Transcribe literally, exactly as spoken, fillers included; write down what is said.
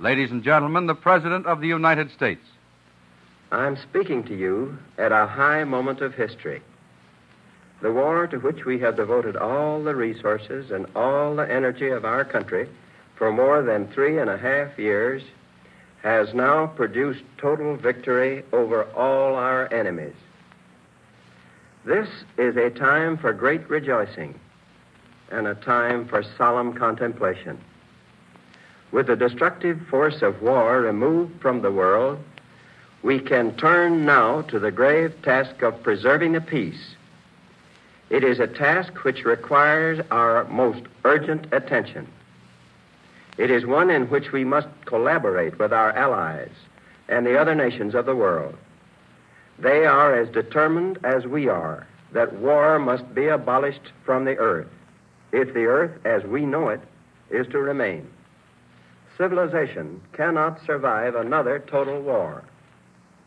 Ladies and gentlemen, the President of the United States. I'm speaking to you at a high moment of history. The war to which we have devoted all the resources and all the energy of our country for more than three and a half years has now produced total victory over all our enemies. This is a time for great rejoicing and a time for solemn contemplation. With the destructive force of war removed from the world, we can turn now to the grave task of preserving the peace. It is a task which requires our most urgent attention. It is one in which we must collaborate with our allies and the other nations of the world. They are as determined as we are that war must be abolished from the earth, if the earth as we know it is to remain. Civilization cannot survive another total war.